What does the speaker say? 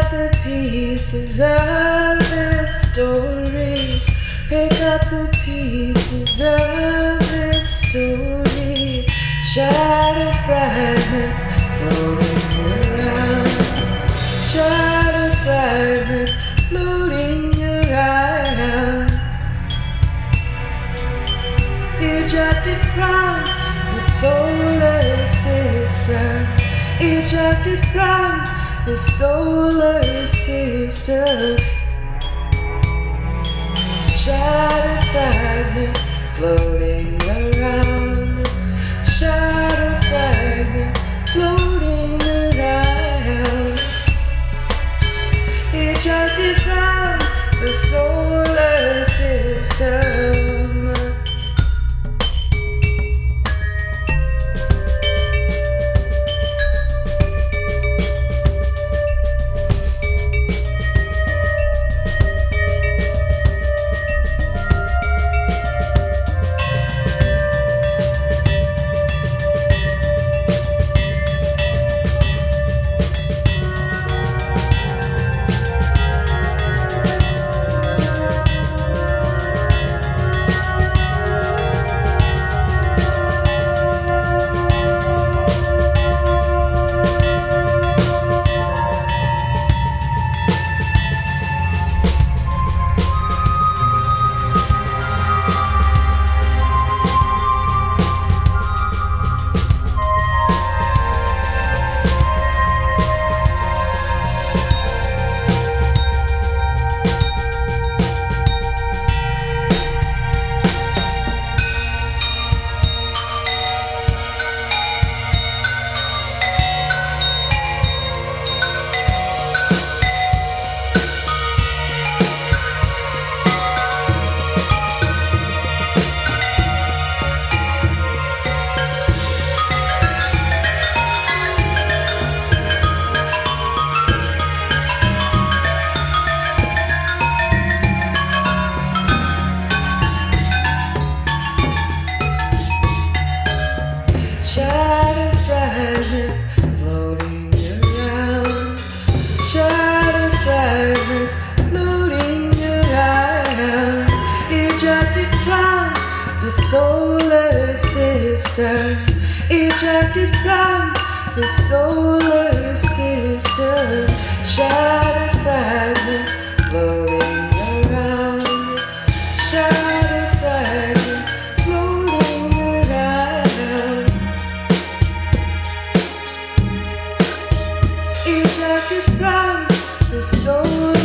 up the pieces of this story. Pick up the pieces of this story. Shattered fragments floating around. Shattered fragments floating around. Ejected from the solar system. Ejected from the solar system. Shattered fragments floating around. Shattered fragments floating around. Ejected from the solar system. Shattered fragments floating around. Shattered fragments floating around. Ejected from the solar system. Ejected from the solar system. Shattered fragments floating around. Shattered fragments floating around. Ejected from the soul.